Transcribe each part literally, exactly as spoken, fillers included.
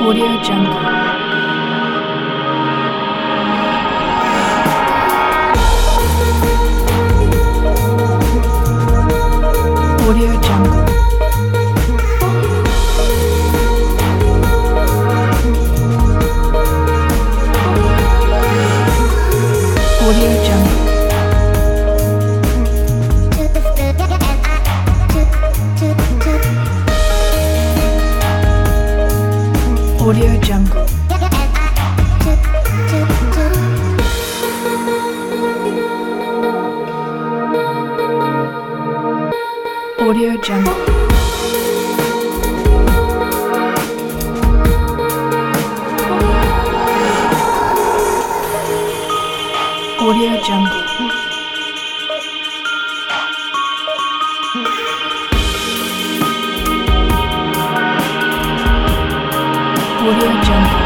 Audio Jungle. Audio Jungle. Audio Jungle. Audio Jungle. Audio Jungle. Audio Jungle. Audio Jungle.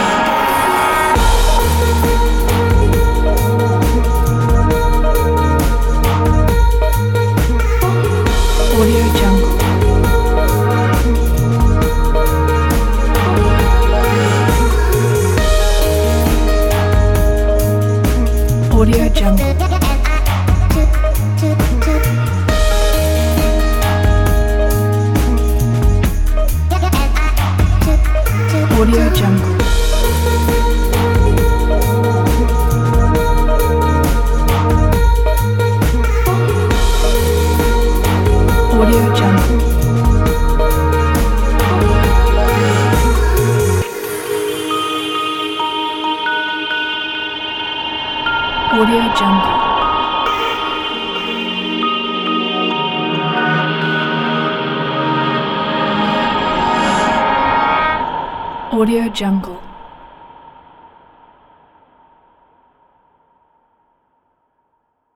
Audio Jungle. Audio Jungle. Audio Jungle. Audio Jungle. Audio Jungle. Audio Jungle.